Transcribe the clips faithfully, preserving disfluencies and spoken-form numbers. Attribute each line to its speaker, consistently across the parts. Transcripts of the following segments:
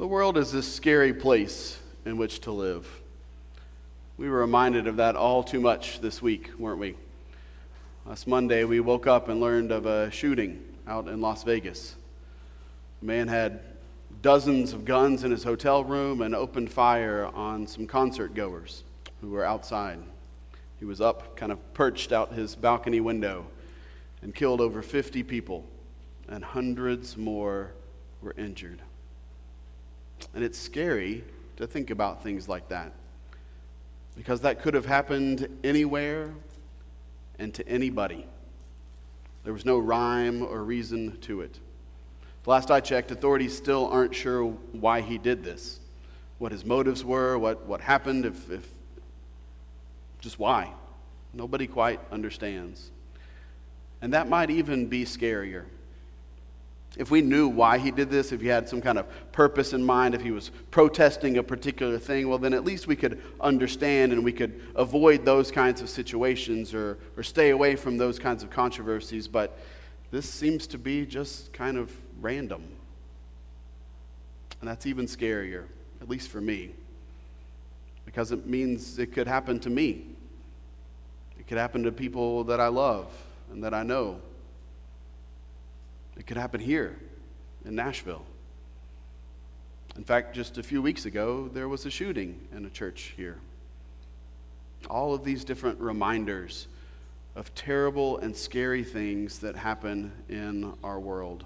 Speaker 1: The world is a scary place in which to live. We were reminded of that all too much this week, weren't we? Last Monday, we woke up and learned of a shooting out in Las Vegas. A man had dozens of guns in his hotel room and opened fire on some concert goers who were outside. He was up, kind of perched out his balcony window, and killed over fifty people, and hundreds more were injured. And it's scary to think about things like that, because that could have happened anywhere and to anybody. There was no rhyme or reason to it. Last I checked, authorities still aren't sure why he did this, what his motives were, what, what happened, if, if just why. Nobody quite understands. And that might even be scarier. If we knew why he did this, if he had some kind of purpose in mind, if he was protesting a particular thing, well, then at least we could understand and we could avoid those kinds of situations or, or stay away from those kinds of controversies. But this seems to be just kind of random. And that's even scarier, at least for me, because it means it could happen to me. It could happen to people that I love and that I know. It could happen here in Nashville. In fact, just a few weeks ago, there was a shooting in a church here. All of these different reminders of terrible and scary things that happen in our world.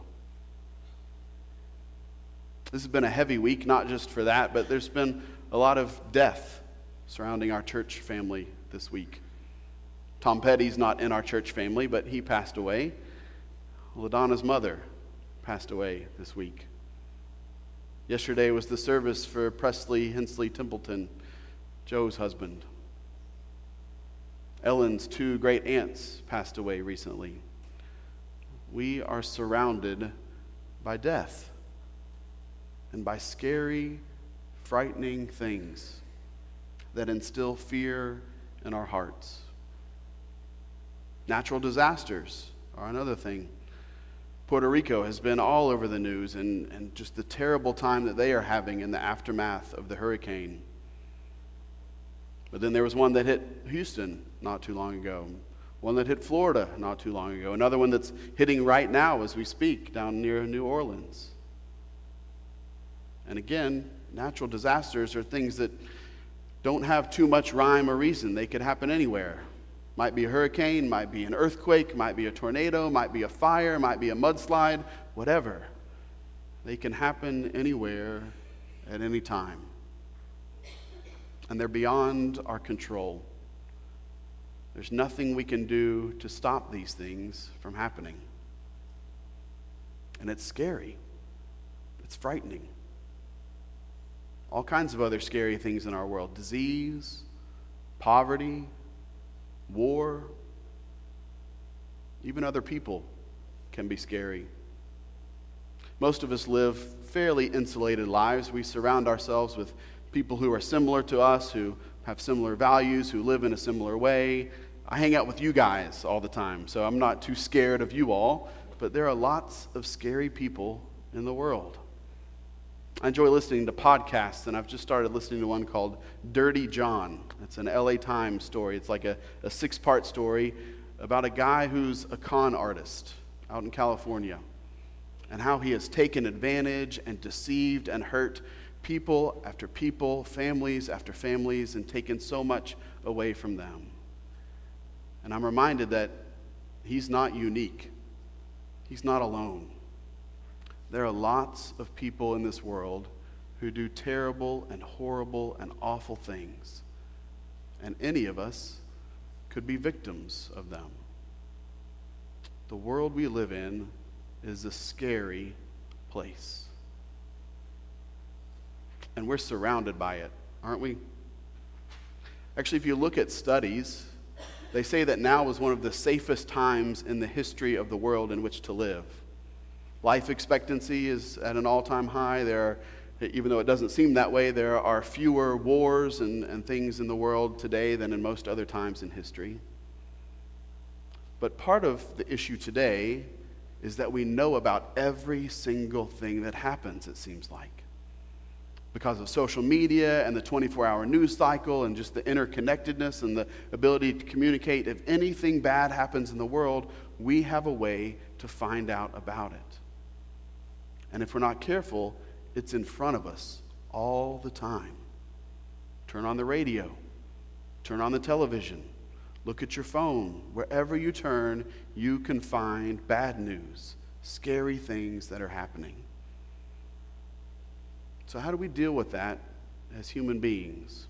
Speaker 1: This has been a heavy week, not just for that, but there's been a lot of death surrounding our church family this week. Tom Petty's not in our church family, but he passed away. LaDonna's mother passed away this week. Yesterday was the service for Presley Hensley Templeton, Joe's husband. Ellen's two great aunts passed away recently. We are surrounded by death and by scary, frightening things that instill fear in our hearts. Natural disasters are another thing. Puerto Rico has been all over the news and, and just the terrible time that they are having in the aftermath of the hurricane. But then there was one that hit Houston not too long ago, one that hit Florida not too long ago, another one that's hitting right now as we speak down near New Orleans. And again, natural disasters are things that don't have too much rhyme or reason. They could happen anywhere. Might be a hurricane, might be an earthquake, might be a tornado, might be a fire, might be a mudslide, whatever. They can happen anywhere at any time. And they're beyond our control. There's nothing we can do to stop these things from happening. And it's scary. It's frightening. All kinds of other scary things in our world. Disease, poverty, war, even other people can be scary. Most of us live fairly insulated lives. We surround ourselves with people who are similar to us, who have similar values, who live in a similar way. I hang out with you guys all the time, so I'm not too scared of you all, but there are lots of scary people in the world. I enjoy listening to podcasts, and I've just started listening to one called Dirty John. It's an L A Times story. It's like a, a six-part story about a guy who's a con artist out in California and how he has taken advantage and deceived and hurt people after people, families after families, and taken so much away from them. And I'm reminded that he's not unique. He's not alone. There are lots of people in this world who do terrible and horrible and awful things. And any of us could be victims of them. The world we live in is a scary place. And we're surrounded by it, aren't we? Actually, if you look at studies, they say that now is one of the safest times in the history of the world in which to live. Life expectancy is at an all-time high. There are, even though it doesn't seem that way, there are fewer wars and, and things in the world today than in most other times in history. But part of the issue today is that we know about every single thing that happens, it seems like. because of social media and the twenty-four hour news cycle and just the interconnectedness and the ability to communicate. If anything bad happens in the world, we have a way to find out about it. And if we're not careful, it's in front of us all the time. Turn on the radio, turn on the television, look at your phone. Wherever you turn, you can find bad news, scary things that are happening. So how do we deal with that as human beings?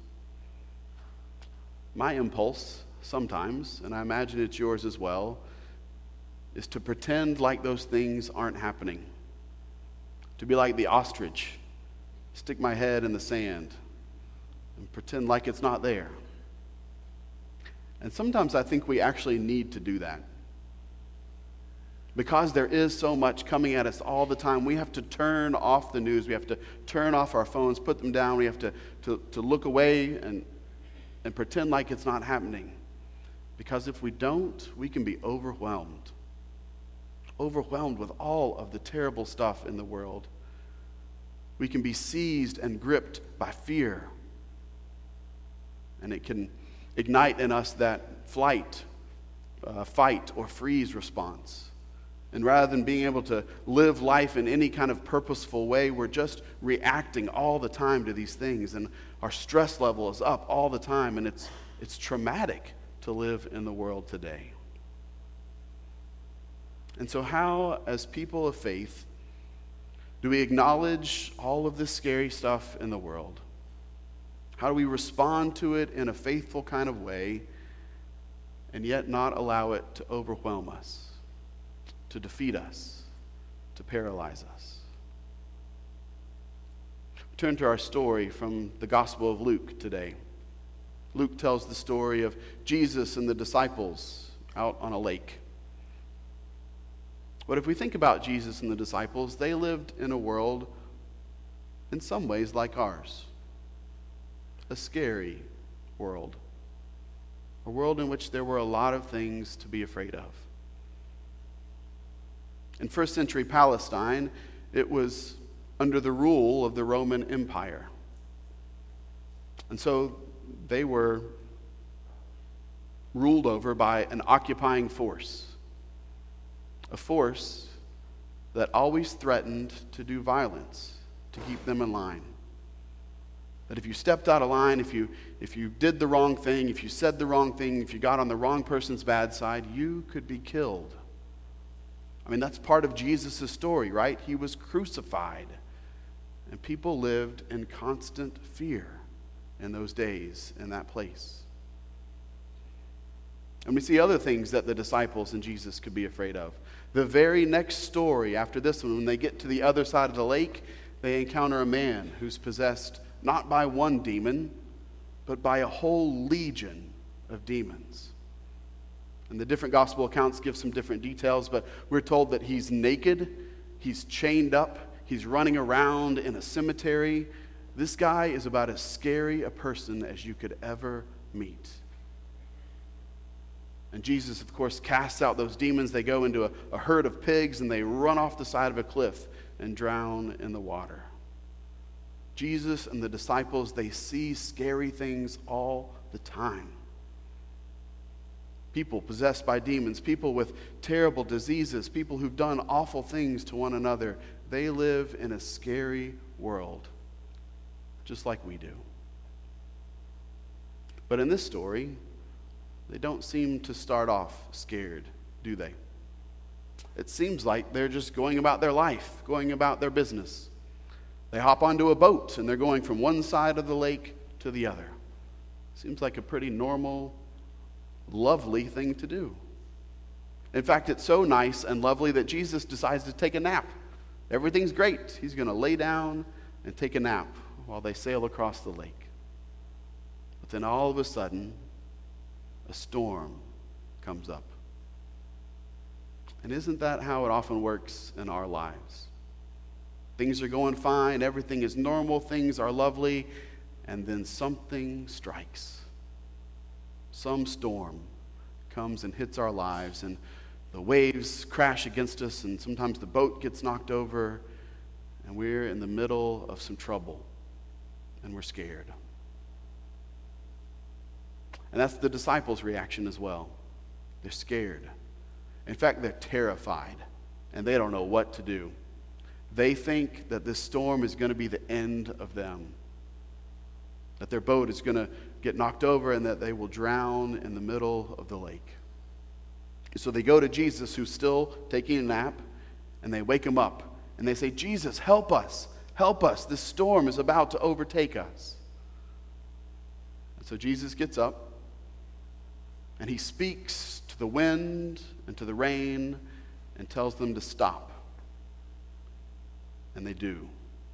Speaker 1: My impulse sometimes, and I imagine it's yours as well, is to pretend like those things aren't happening. To be like the ostrich, stick my head in the sand and pretend like it's not there. And sometimes I think we actually need to do that. Because there is so much coming at us all the time, we have to turn off the news. We have to turn off our phones, put them down. We have to, to, to look away and, and pretend like it's not happening. Because if we don't, we can be overwhelmed. Overwhelmed with all of the terrible stuff in the world. We can be seized and gripped by fear. And it can ignite in us that flight, uh, fight, or freeze response. And rather than being able to live life in any kind of purposeful way, we're just reacting all the time to these things. And our stress level is up all the time. And it's, it's traumatic to live in the world today. And so how, as people of faith, do we acknowledge all of this scary stuff in the world? How do we respond to it in a faithful kind of way and yet not allow it to overwhelm us, to defeat us, to paralyze us? Turn to our story from the Gospel of Luke today. Luke tells the story of Jesus and the disciples out on a lake. But if we think about Jesus and the disciples, they lived in a world in some ways like ours. A scary world. A world in which there were a lot of things to be afraid of. In first century Palestine, it was under the rule of the Roman Empire. And so they were ruled over by an occupying force. A force that always threatened to do violence to keep them in line. That if you stepped out of line, if you if you did the wrong thing, if you said the wrong thing, if you got on the wrong person's bad side, you could be killed. I mean, that's part of Jesus' story, right? He was crucified. And people lived in constant fear in those days, in that place. And we see other things that the disciples and Jesus could be afraid of. The very next story after this one, when they get to the other side of the lake, they encounter a man who's possessed not by one demon, but by a whole legion of demons. And the different gospel accounts give some different details, but we're told that he's naked, he's chained up, he's running around in a cemetery. This guy is about as scary a person as you could ever meet. And Jesus, of course, casts out those demons. They go into a, a herd of pigs and they run off the side of a cliff and drown in the water. Jesus and the disciples, they see scary things all the time. People possessed by demons, people with terrible diseases, people who've done awful things to one another. They live in a scary world, just like we do. But in this story, they don't seem to start off scared, do they? It seems like they're just going about their life, going about their business. They hop onto a boat and they're going from one side of the lake to the other. Seems like a pretty normal, lovely thing to do. In fact, it's so nice and lovely that Jesus decides to take a nap. Everything's great. He's going to lay down and take a nap while they sail across the lake. But then all of a sudden, a storm comes up. And isn't that how it often works in our lives? Things are going fine, everything is normal, things are lovely, and then something strikes. Some storm comes and hits our lives, and the waves crash against us, and sometimes the boat gets knocked over, and we're in the middle of some trouble. and we're scared. And that's the disciples' reaction as well. They're scared. In fact, they're terrified, and they don't know what to do. They think that this storm is going to be the end of them, that their boat is going to get knocked over and that they will drown in the middle of the lake. So they go to Jesus, who's still taking a nap, and they wake him up, and they say, "Jesus, help us, help us. This storm is about to overtake us." And so Jesus gets up, and he speaks to the wind and to the rain and tells them to stop. And they do.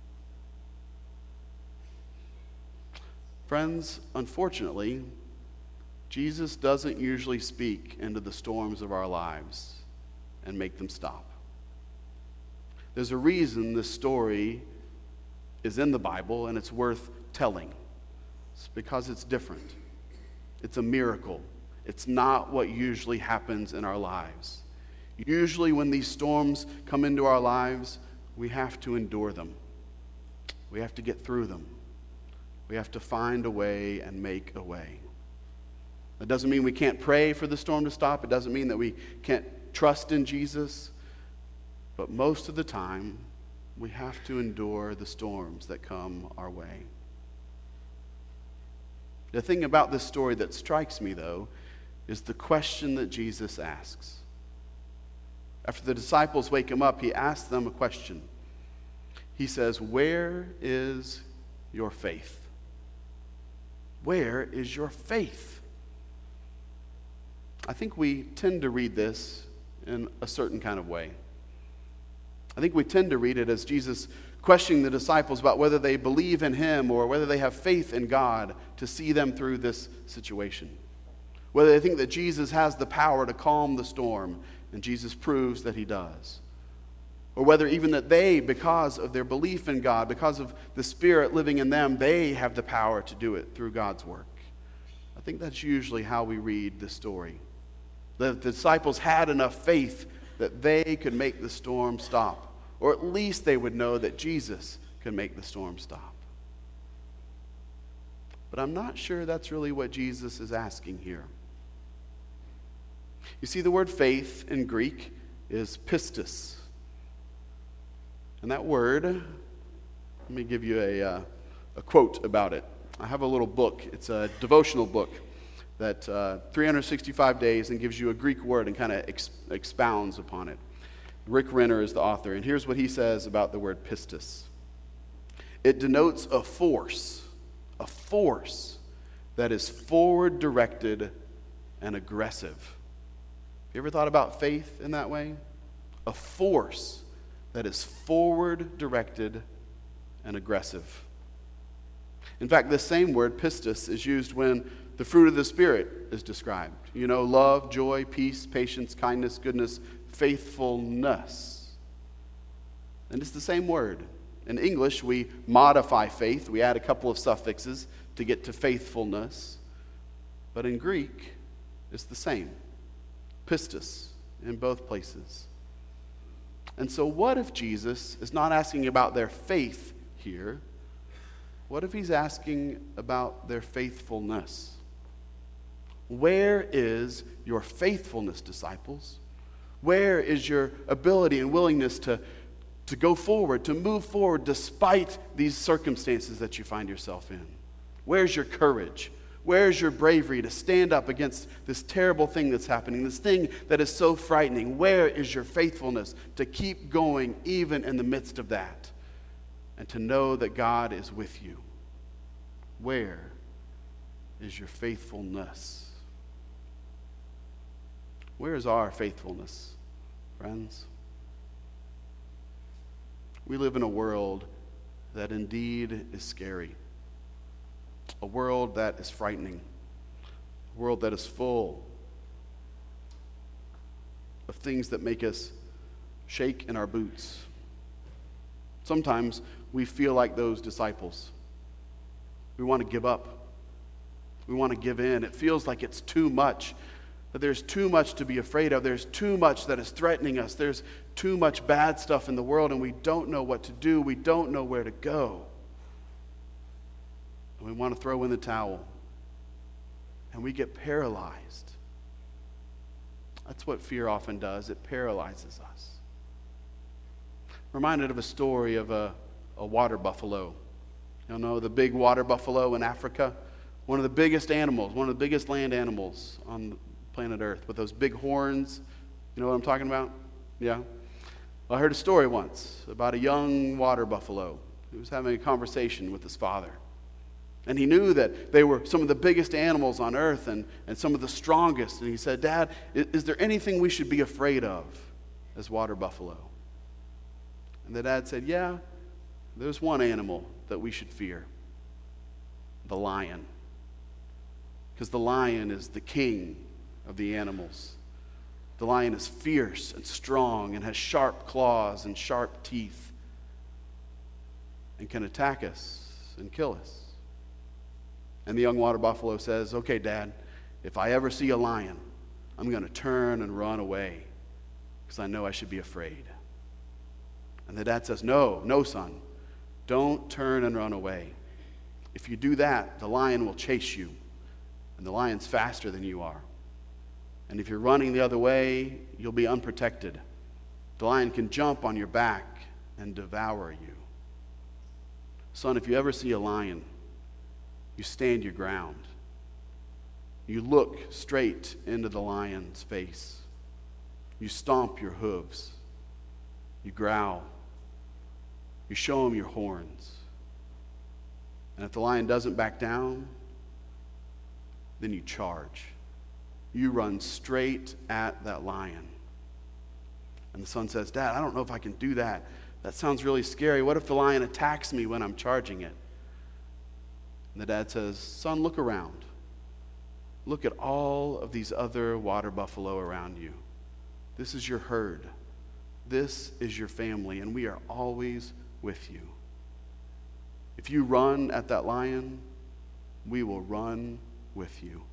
Speaker 1: Friends, unfortunately, Jesus doesn't usually speak into the storms of our lives and make them stop. There's a reason this story is in the Bible and it's worth telling. It's because it's different. It's a miracle. It's not what usually happens in our lives. Usually when these storms come into our lives, we have to endure them. We have to get through them. We have to find a way and make a way. That doesn't mean we can't pray for the storm to stop. It doesn't mean that we can't trust in Jesus. But most of the time, we have to endure the storms that come our way. The thing about this story that strikes me, though, is the question that Jesus asks. After the disciples wake him up, he asks them a question. He says, "Where is your faith? Where is your faith?" I think we tend to read this in a certain kind of way. I think we tend to read it as Jesus questioning the disciples about whether they believe in him or whether they have faith in God to see them through this situation. Whether they think that Jesus has the power to calm the storm, and Jesus proves that he does. Or whether even that they, because of their belief in God, because of the Spirit living in them, they have the power to do it through God's work. I think that's usually how we read the story. The disciples had enough faith that they could make the storm stop. Or at least they would know that Jesus could make the storm stop. But I'm not sure that's really what Jesus is asking here. You see, the word faith in Greek is pistis. And that word, let me give you a, uh, a quote about it. I have a little book. It's a devotional book that uh, three hundred sixty-five days and gives you a Greek word and kind of ex- expounds upon it. Rick Renner is the author, and here's what he says about the word pistis. It denotes a force, a force that is forward-directed and aggressive. You ever thought about faith in that way? A force that is forward-directed and aggressive. In fact, this same word, pistis, is used when the fruit of the Spirit is described. You know, love, joy, peace, patience, kindness, goodness, faithfulness. And it's the same word. In English, we modify faith. We add a couple of suffixes to get to faithfulness. But in Greek, it's the same. Pistis in both places. And so what if Jesus is not asking about their faith here? What if he's asking about their faithfulness? Where is your faithfulness, disciples? Where is your ability and willingness to, to go forward, to move forward despite these circumstances that you find yourself in? Where's your courage? Where's your bravery to stand up against this terrible thing that's happening, this thing that is so frightening? Where is your faithfulness to keep going even in the midst of that and to know that God is with you? Where is your faithfulness? Where is our faithfulness, friends? We live in a world that indeed is scary. A world that is frightening. A world that is full of things that make us shake in our boots. Sometimes we feel like those disciples. We want to give up. We want to give in. It feels like it's too much. That there's too much to be afraid of. There's too much that is threatening us. There's too much bad stuff in the world, and we don't know what to do. We don't know where to go. and we want to throw in the towel, and we get paralyzed. That's what fear often does. It paralyzes us. Reminded of a story of a, a water buffalo. You know, the big water buffalo in Africa, one of the biggest animals, one of the biggest land animals on planet Earth, with those big horns. You know what I'm talking about? Yeah? Well, I heard a story once about a young water buffalo who was having a conversation with his father. And he knew that they were some of the biggest animals on earth and, and some of the strongest. And he said, "Dad, is, is there anything we should be afraid of as water buffalo?" And the dad said, "Yeah, there's one animal that we should fear, the lion. Because the lion is the king of the animals. The lion is fierce and strong and has sharp claws and sharp teeth and can attack us and kill us." And the young water buffalo says, "Okay, Dad, if I ever see a lion, I'm going to turn and run away because I know I should be afraid." And the dad says, "No, no, son, don't turn and run away. If you do that, the lion will chase you, and the lion's faster than you are. And if you're running the other way, you'll be unprotected. The lion can jump on your back and devour you. Son, if you ever see a lion, you stand your ground. You look straight into the lion's face. You stomp your hooves. You growl. You show him your horns. And if the lion doesn't back down, then you charge. You run straight at that lion." And the son says, "Dad, I don't know if I can do that. That sounds really scary. What if the lion attacks me when I'm charging it?" And the dad says, "Son, look around. Look at all of these other water buffalo around you. This is your herd. This is your family, and we are always with you. If you run at that lion, we will run with you.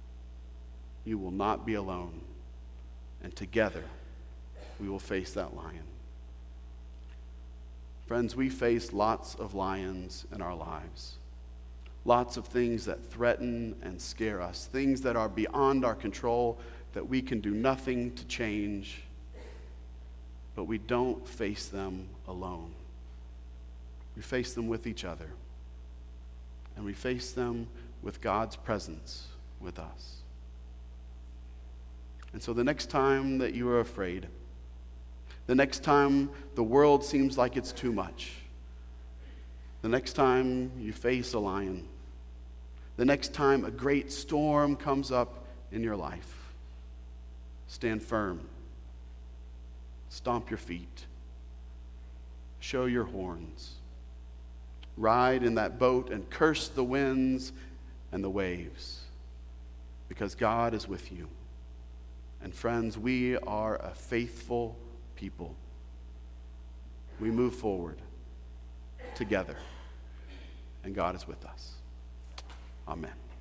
Speaker 1: You will not be alone, and together we will face that lion." Friends, we face lots of lions in our lives. Lots of things that threaten and scare us, things that are beyond our control, that we can do nothing to change, but we don't face them alone. We face them with each other, and we face them with God's presence with us. And so the next time that you are afraid, the next time the world seems like it's too much, the next time you face a lion, the next time a great storm comes up in your life, stand firm. Stomp your feet. Show your horns. Ride in that boat and curse the winds and the waves, because God is with you. And friends, we are a faithful people. We move forward together, and God is with us. Amen.